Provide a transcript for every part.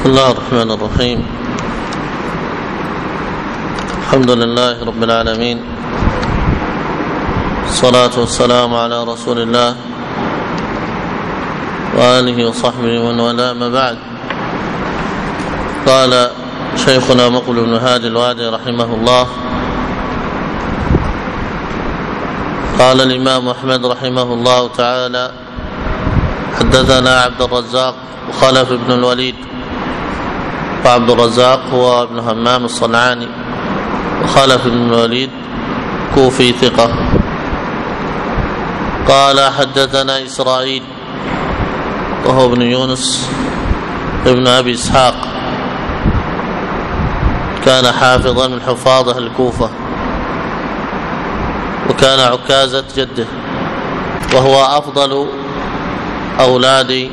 بسم الله الرحمن الرحيم. الحمد لله رب العالمين، الصلاة والسلام على رسول الله وآله وصحبه ومن والاه، ما بعد. قال شيخنا مقبل بن هادي الوادي رحمه الله: قال الإمام أحمد رحمه الله تعالى: حدثنا عبد الرزاق وخلف بن الوليد. وعبد الرزاق هو ابن همام الصنعاني، وخلف بن الوليد كوفي ثقة. قال حدثنا إسرائيل وهو ابن يونس ابن أبي إسحاق، كان حافظا من حفاظ أهل الكوفة، وكان عكازة جده، وهو أفضل أولاد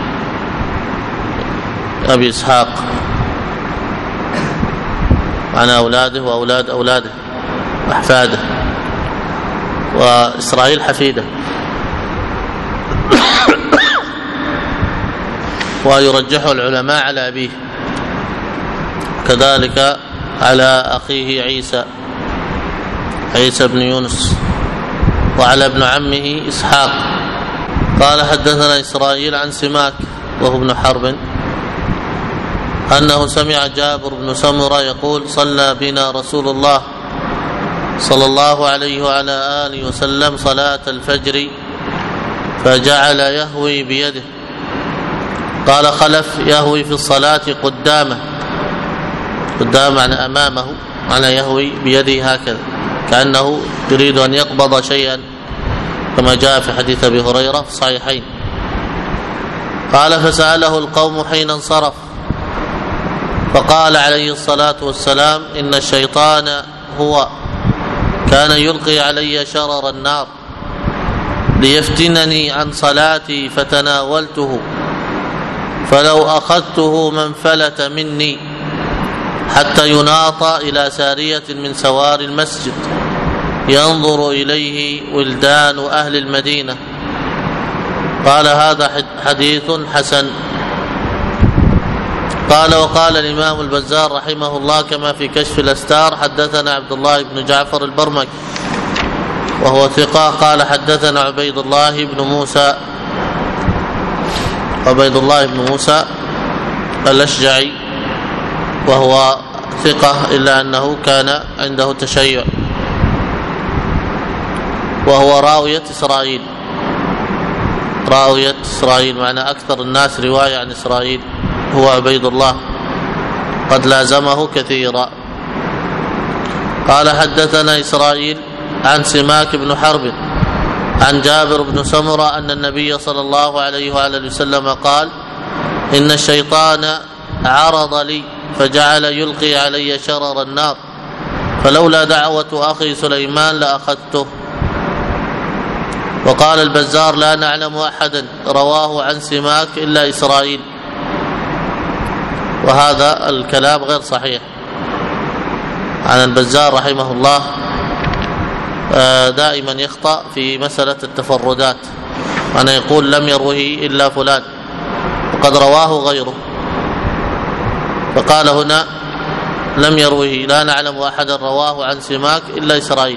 أبي إسحاق عن أولاده وأولاد أولاده وأحفاده، وإسرائيل حفيده. ويرجح العلماء على أبيه، كذلك على أخيه عيسى بن يونس، وعلى ابن عمه إسحاق. قال حدثنا إسرائيل عن سماك وهو ابن حرب أنه سمع جابر بن سمرة يقول: صلى بنا رسول الله صلى الله عليه وعلى آله وسلم صلاة الفجر فجعل يهوي بيده. قال خلف: يهوي في الصلاة قدامه يعني أمامه، على يهوي بيده هكذا كأنه يريد أن يقبض شيئا، كما جاء في حديث أبي هريرة في الصحيحين. قال: فسأله القوم حين انصرف، فقال عليه الصلاة والسلام: إن الشيطان هو كان يلقي علي شرر النار ليفتنني عن صلاتي، فتناولته فلو أخذته من فلت مني حتى يناط إلى سارية من سوار المسجد ينظر إليه ولدان أهل المدينة. قال: هذا حديث حسن. قال: وقال الإمام البزار رحمه الله كما في كشف الأستار: حدثنا عبد الله بن جعفر البرمكي وهو ثقة. قال: حدثنا عبيد الله بن موسى الأشجعي وهو ثقة، إلا أنه كان عنده تشيع، وهو راوية إسرائيل، معنى أكثر الناس رواية عن إسرائيل هو عبيد الله، قد لازمه كثيرا. قال: حدثنا إسرائيل عن سماك بن حرب عن جابر بن سمرة أن النبي صلى الله عليه وآله وسلم قال: إن الشيطان عرض لي فجعل يلقي علي شرر النار، فلولا دعوة أخي سليمان لأخذته. وقال البزار: لا نعلم أحدا رواه عن سماك إلا إسرائيل، وهذا الكلام غير صحيح عن البزار رحمه الله. دائما يخطأ في مسألة التفردات، أنا يقول لم يروه إلا فلان وقد رواه غيره، فقال هنا لم يروه، لا نعلم أحدا رواه عن سماك إلا إسرائيل،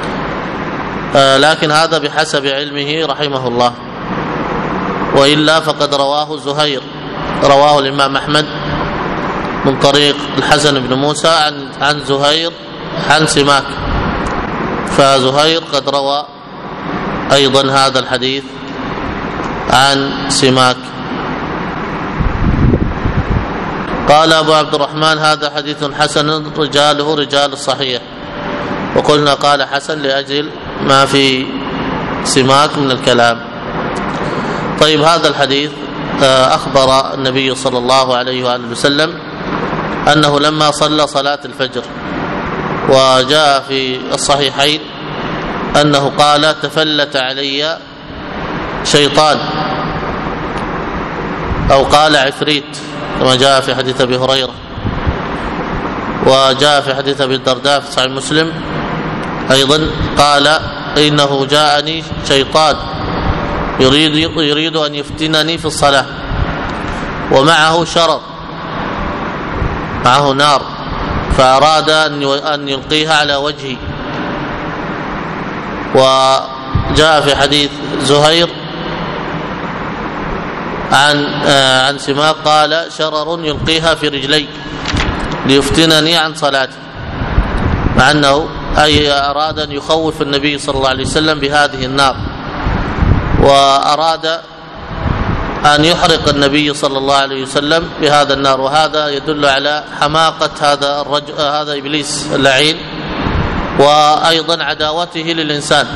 لكن هذا بحسب علمه رحمه الله، وإلا فقد رواه زهير، رواه الإمام أحمد من طريق الحسن بن موسى عن زهير عن سماك، فزهير قد روى أيضا هذا الحديث عن سماك. قال أبو عبد الرحمن: هذا حديث حسن رجاله رجال الصحيح. وقلنا قال حسن لأجل ما في سماك من الكلام. طيب، هذا الحديث أخبر النبي صلى الله عليه وآله وسلم أنه لما صلى صلاة الفجر، وجاء في الصحيحين أنه قال: تفلت علي شيطان، أو قال عفريت، كما جاء في حديث أبي هريرة، وجاء في حديث أبي الدرداء في صحيح مسلم أيضا قال: إنه جاءني شيطان يريد أن يفتنني في الصلاة، ومعه شرر معه نار فأراد أن يلقيها على وجهه. وجاء في حديث زهير عن سماك قال شرر يلقيها في رجلي ليفتنني عن صلاتي، مع أنه أي أراد أن يخوف النبي صلى الله عليه وسلم بهذه النار، وأراد أن يحرق النبي صلى الله عليه وسلم بهذا النار. وهذا يدل على حماقة هذا إبليس اللعين، وأيضا عداوته للإنسان.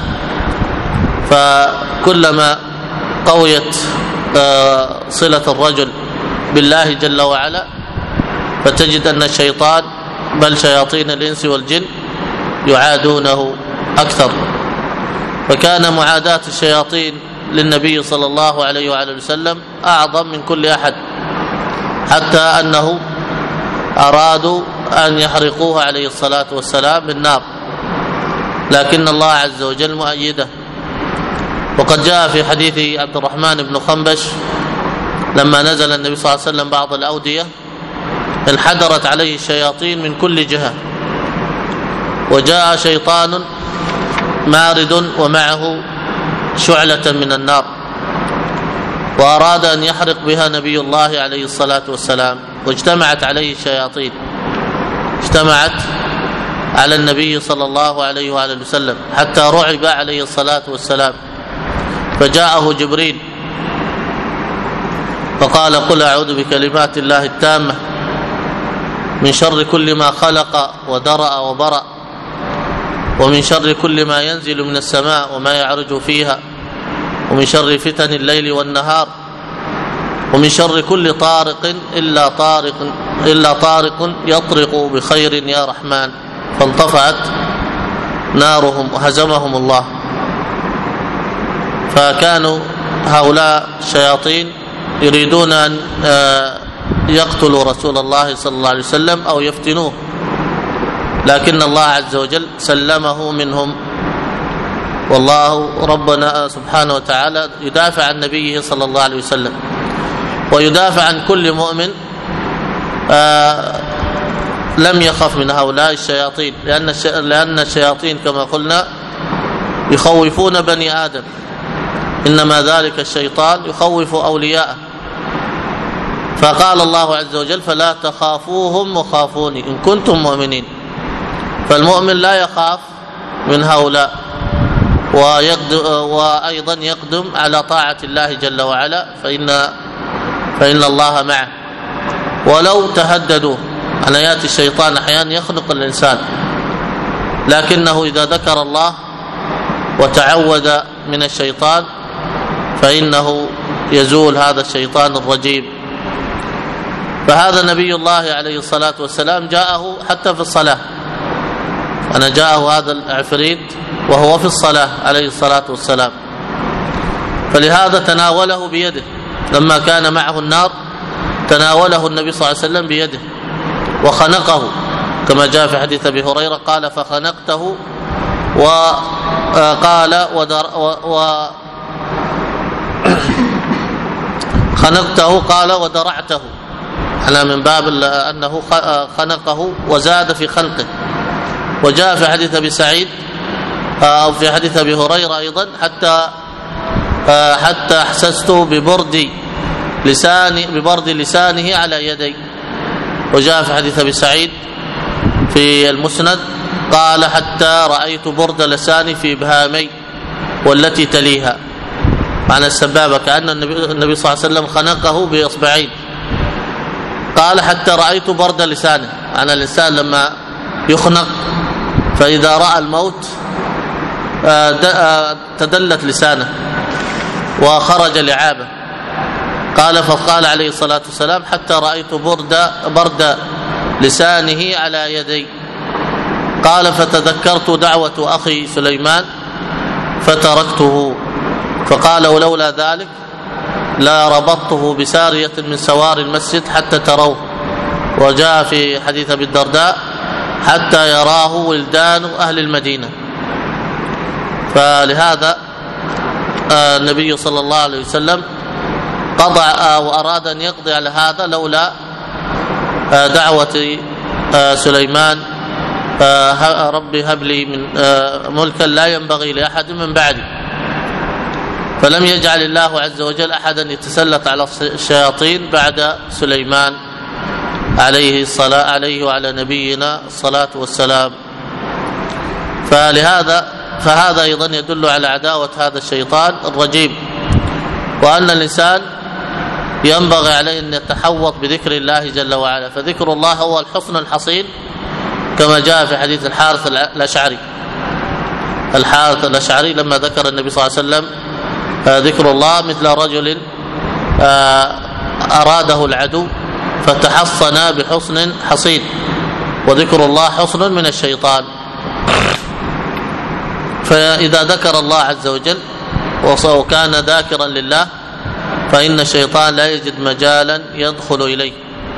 فكلما قويت صلة الرجل بالله جل وعلا فتجد أن الشيطان بل شياطين الإنس والجن يعادونه أكثر. فكان معاداة الشياطين للنبي صلى الله عليه وآله وسلم أعظم من كل أحد، حتى أنه أرادوا أن يحرقوه عليه الصلاة والسلام بالنار، لكن الله عز وجل مؤيده. وقد جاء في حديث عبد الرحمن بن خنبش لما نزل النبي صلى الله عليه وسلم بعض الأودية انحدرت عليه الشياطين من كل جهة، وجاء شيطان مارد ومعه شعلة من النار، وأراد أن يحرق بها نبي الله عليه الصلاة والسلام، واجتمعت عليه الشياطين، اجتمعت على النبي صلى الله عليه وآله وسلم حتى رعب عليه الصلاة والسلام. فجاءه جبريل فقال قل أعوذ بكلمات الله التامة من شر كل ما خلق ودرأ وبرأ، ومن شر كل ما ينزل من السماء وما يعرج فيها، ومن شر فتن الليل والنهار، ومن شر كل طارق إلا طارق يطرق بخير يا رحمن. فانطفأت نارهم وهزمهم الله. فكانوا هؤلاء الشياطين يريدون أن يقتلوا رسول الله صلى الله عليه وسلم أو يفتنوه، لكن الله عز وجل سلمه منهم. والله ربنا سبحانه وتعالى يدافع عن نبيه صلى الله عليه وسلم، ويدافع عن كل مؤمن لم يخف من هؤلاء الشياطين، لأن الشياطين كما قلنا يخوفون بني آدم، إنما ذلك الشيطان يخوف أولياءه. فقال الله عز وجل فلا تخافوهم وخافوني إن كنتم مؤمنين. فالمؤمن لا يخاف من هؤلاء، وأيضا يقدم على طاعة الله جل وعلا، فإن الله معه. ولو تهددوا أن يأتي الشيطان أحيانا يخنق الإنسان، لكنه إذا ذكر الله وتعوذ من الشيطان فإنه يزول هذا الشيطان الرجيم. فهذا نبي الله عليه الصلاة والسلام جاءه حتى في الصلاة، أنا جاءه هذا العفريت وهو في الصلاة عليه الصلاة والسلام، فلهذا تناوله بيده. لما كان معه النار تناوله النبي صلى الله عليه وسلم بيده وخنقه، كما جاء في حديث أبي هريرة قال فخنقته وقال خنقته قال ودرعته، على من باب أنه خنقه وزاد في خنقه. وجاء في حديث أبي سعيد أو في حديث أبي هريرة أيضا حتى أحسسته ببرد لسانه على يدي. وجاء في حديث أبي سعيد في المسند قال حتى رأيت برد لساني في إبهامي والتي تليها، معنى السبابة، كأن النبي صلى الله عليه وسلم خنقه بإصبعين. قال حتى رأيت برد لسانه، أنا الإنسان لما يخنق فإذا رأى الموت تدلت لسانه وخرج لعابه. فقال عليه الصلاة والسلام حتى رأيت برد لسانه على يدي. قال فتذكرت دعوة أخي سليمان فتركته، فقال ولولا ذلك لا ربطته بسارية من سوار المسجد حتى تروه. وجاء في حديث أبي الدرداء حتى يراه ولدان أهل المدينة. فلهذا النبي صلى الله عليه وسلم قضى وأراد أن يقضي على هذا لولا دعوة سليمان ربي هب لي من ملكا لا ينبغي لأحد من بعدي، فلم يجعل الله عز وجل أحدا يتسلط على الشياطين بعد سليمان عليه وعلى نبينا الصلاة والسلام. فهذا أيضا يدل على عداوة هذا الشيطان الرجيم، وأن الإنسان ينبغي عليه أن يتحوط بذكر الله جل وعلا، فذكر الله هو الحصن الحصين كما جاء في حديث الحارث الأشعري لما ذكر النبي صلى الله عليه وسلم ذكر الله مثل رجل أراده العدو فتحصن بحصن حصين، وذكر الله حصن من الشيطان. فإذا ذكر الله عز وجل وكان ذاكرا لله فإن الشيطان لا يجد مجالا يدخل إليه،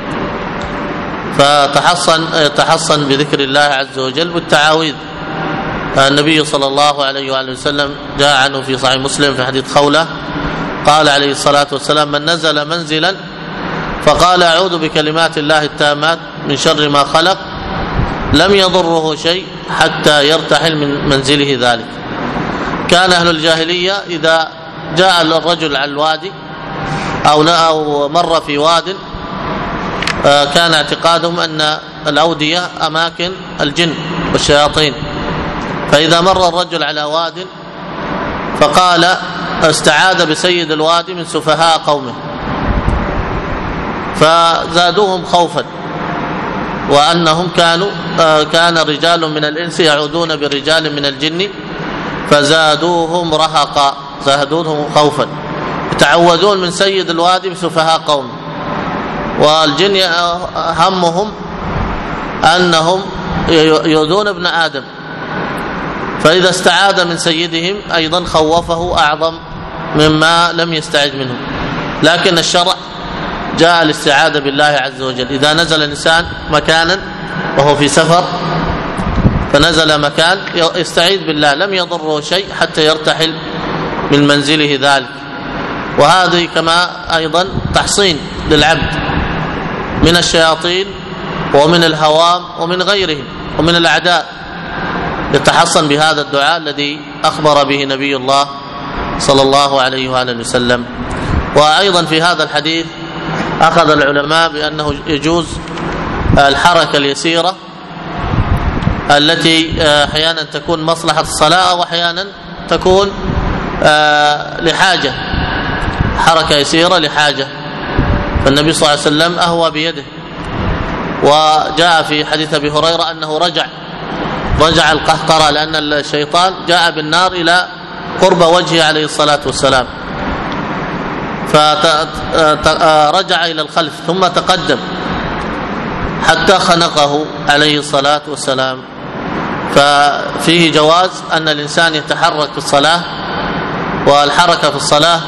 فتحصن بذكر الله عز وجل بالتعاويذ. النبي صلى الله عليه وآله وسلم جاء عنه في صحيح مسلم في حديث خولة قال عليه الصلاة والسلام: من نزل منزلا فقال أعوذ بكلمات الله التامات من شر ما خلق لم يضره شيء حتى يرتحل من منزله ذلك. كان أهل الجاهلية إذا جاء الرجل على الوادي أو مر في واد كان اعتقادهم أن الأودية أماكن الجن والشياطين، فإذا مر الرجل على واد فقال استعاذ بسيد الوادي من سفهاء قومه، فزادوهم خوفا، وأنهم كان رجال من الإنس يعودون برجال من الجن فزادوهم رهقا، زادوهم خوفا، يتعوذون من سيد الوادي بسفهاء قومه، والجن همهم أنهم يؤذون ابن آدم، فإذا استعاذ من سيدهم أيضا خوفه أعظم مما لم يستعذ منه. لكن الشرع جاء الاستعاذة بالله عز وجل. إذا نزل الإنسان مكانا وهو في سفر فنزل مكان يستعيذ بالله لم يضره شيء حتى يرتحل من منزله ذلك. وهذه كما أيضا تحصين للعبد من الشياطين ومن الهوام ومن غيرهم ومن الأعداء، يتحصن بهذا الدعاء الذي أخبر به نبي الله صلى الله عليه وآله وسلم. وأيضا في هذا الحديث أخذ العلماء بأنه يجوز الحركة اليسيرة التي أحيانا تكون مصلحة الصلاة وأحيانا تكون لحاجة، حركة يسيرة لحاجة، فالنبي صلى الله عليه وسلم أهوى بيده. وجاء في حديث أبي هريرة أنه رجع القهقرة لأن الشيطان جاء بالنار إلى قرب وجهه عليه الصلاة والسلام، فرجع إلى الخلف ثم تقدم حتى خنقه عليه الصلاة والسلام. ففيه جواز أن الإنسان يتحرك في الصلاة، والحركة في الصلاة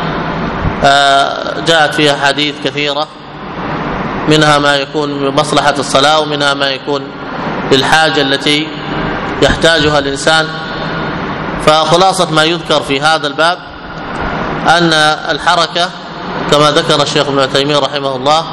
جاءت فيها حديث كثيرة، منها ما يكون بمصلحة الصلاة ومنها ما يكون للحاجة التي يحتاجها الإنسان. فخلاصة ما يذكر في هذا الباب أن الحركة كما ذكر الشيخ ابن تيمية رحمه الله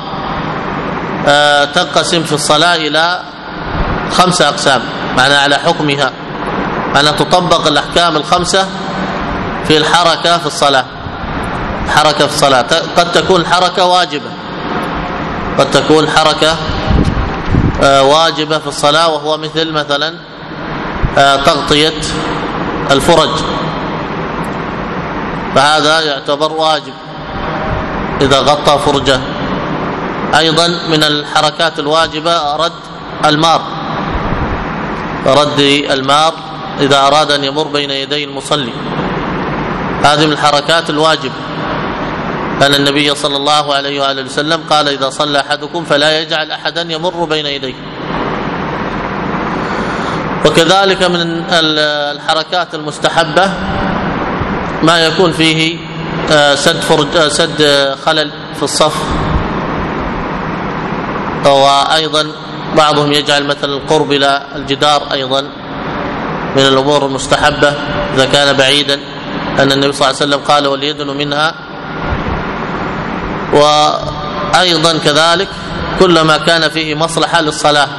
تنقسم في الصلاة إلى 5 أقسام، معنى على حكمها، أن تطبق الأحكام ال5 في الحركة في الصلاة. حركة في الصلاة قد تكون حركة واجبة، قد تكون حركة واجبة في الصلاة، وهو مثلا تغطية الفرج، فهذا يعتبر واجب إذا غطى فرجه. أيضا من الحركات الواجبة رد المار إذا أراد أن يمر بين يدي المصلي، هذه من الحركات الواجبة، أن النبي صلى الله عليه وآله وسلم قال إذا صلى أحدكم فلا يجعل أحدا يمر بين يديه. وكذلك من الحركات المستحبة ما يكون فيه سد خلل في الصف، وأيضا بعضهم يجعل مثلا القرب إلى الجدار أيضا من الأمور المستحبة إذا كان بعيدا، أن النبي صلى الله عليه وسلم قال وليدن منها. وأيضا كذلك كلما كان فيه مصلحة للصلاة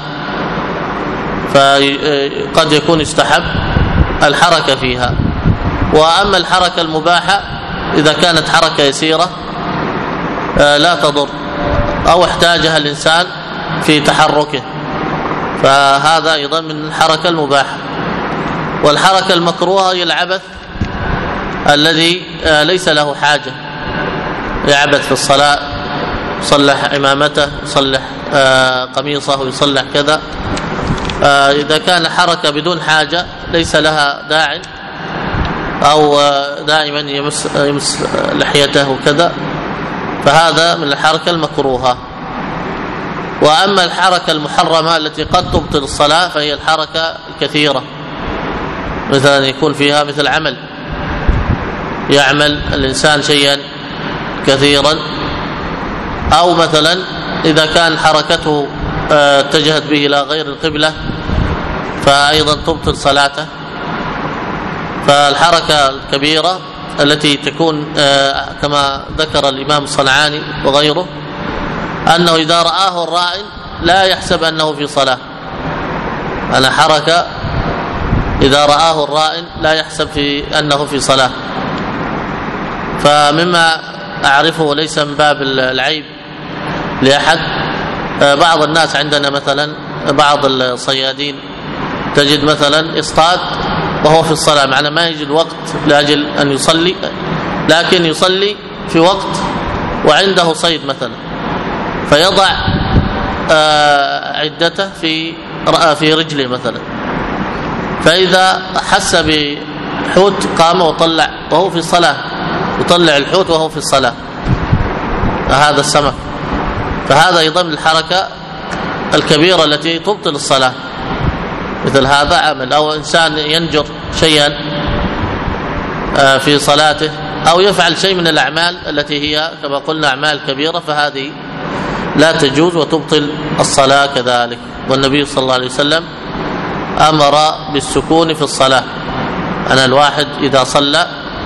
فقد يكون يستحب الحركة فيها. وأما الحركة المباحة إذا كانت حركة يسيرة لا تضر أو احتاجها الإنسان في تحركه فهذا أيضا من الحركة المباحة. والحركة المكروهة هي العبث الذي ليس له حاجة، يعبث في الصلاة، يصلح عمامته، يصلح قميصه، يصلح كذا. إذا كان حركة بدون حاجة ليس لها داع أو دائما يمس لحيته وكذا فهذا من الحركة المكروهة. وأما الحركة المحرمة التي قد تبطل الصلاة فهي الحركة الكثيرة، مثلا يكون فيها مثل عمل، يعمل الإنسان شيئا كثيرا، أو مثلا إذا كان حركته اتجهت به إلى غير القبلة فأيضا تبطل صلاته. فالحركة الكبيرة التي تكون كما ذكر الإمام الصنعاني وغيره أنه إذا رآه الرائن لا يحسب أنه في صلاة، أنا حركة إذا رآه الرائن لا يحسب في أنه في صلاة. فمما أعرفه ليس من باب العيب لأحد، بعض الناس عندنا مثلا بعض الصيادين تجد مثلا يصطاد وهو في الصلاة، معنى ما يجي الوقت لأجل أن يصلي، لكن يصلي في وقت وعنده صيد مثلا، فيضع عدته في رجله مثلا، فإذا حس بحوت قام وطلع وهو في الصلاة، يطلع الحوت وهو في الصلاة هذا السمك، فهذا أيضا الحركة الكبيرة التي تبطل الصلاة. مثل هذا عمل، أو إنسان ينجر شيئا في صلاته أو يفعل شيء من الأعمال التي هي كما قلنا أعمال كبيرة فهذه لا تجوز وتبطل الصلاة كذلك. والنبي صلى الله عليه وسلم أمر بالسكون في الصلاة، أن الواحد إذا صلى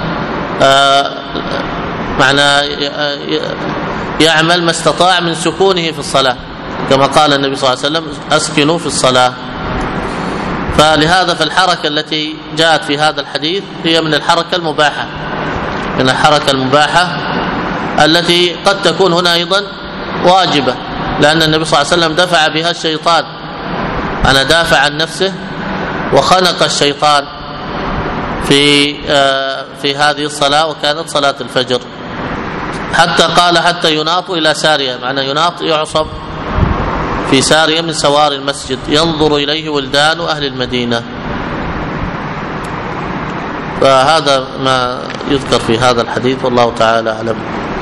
معنى يعمل ما استطاع من سكونه في الصلاة، كما قال النبي صلى الله عليه وسلم أسكنوا في الصلاة. فلهذا فالحركة التي جاءت في هذا الحديث هي من الحركة المباحة، من الحركة المباحة التي قد تكون هنا أيضا واجبة، لأن النبي صلى الله عليه وسلم دفع بها الشيطان، أنا دافع عن نفسه وخنق الشيطان في هذه الصلاة، وكانت صلاة الفجر، حتى قال حتى يناط إلى سارية، معنى يناط يعصب في سارية من سوار المسجد ينظر إليه ولدان أهل المدينة. فهذا ما يذكر في هذا الحديث والله تعالى أعلم.